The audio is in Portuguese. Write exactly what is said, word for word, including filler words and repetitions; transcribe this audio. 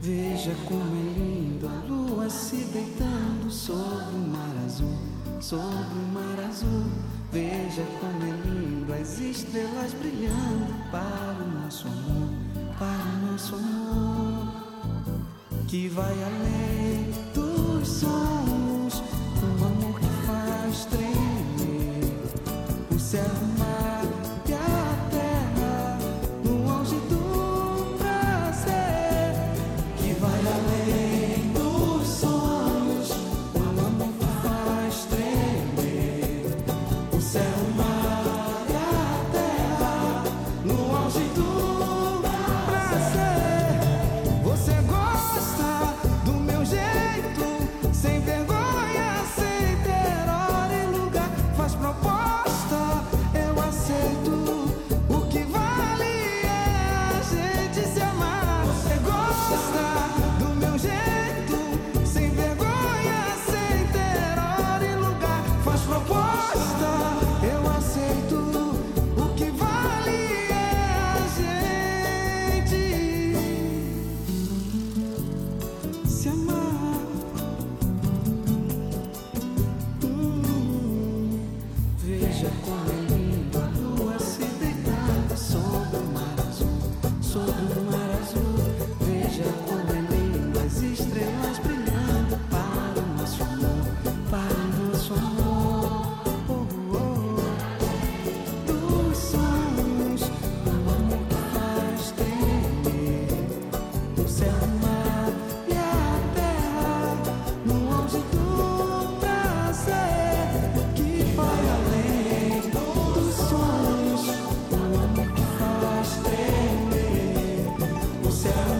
Veja como é lindo a lua se deitando sobre o mar azul, sobre o mar azul. Veja como é lindo as estrelas brilhando para o nosso amor, para o nosso amor, que vai além dos sonhos, um amor que faz tremer o céu, o mar e a terra no auge do prazer, que vai além dos sonhos, um amor que faz tremer o céu, o mar e a terra no auge do prazer. Você gosta do meu jeito, sem vergonha, sem ter hora e lugar, faz proposta, eu aceito. O que vale é a gente se amar. Você gosta do meu jeito, sem vergonha, sem ter hora e lugar, faz proposta, eu aceito. O que vale é a gente se amar. Hum, Veja como é lindo a lua se deitando sobre o mar azul, sobre o mar azul. Veja como é lindo as estrelas brilhando para o nosso amor, para o nosso amor. Oh, oh, oh. Dos sonhos, um amor que faz tremer o céu, o mar e a terra no auge do prazer, que vai além dos sonhos, um amor que faz tremer o céu.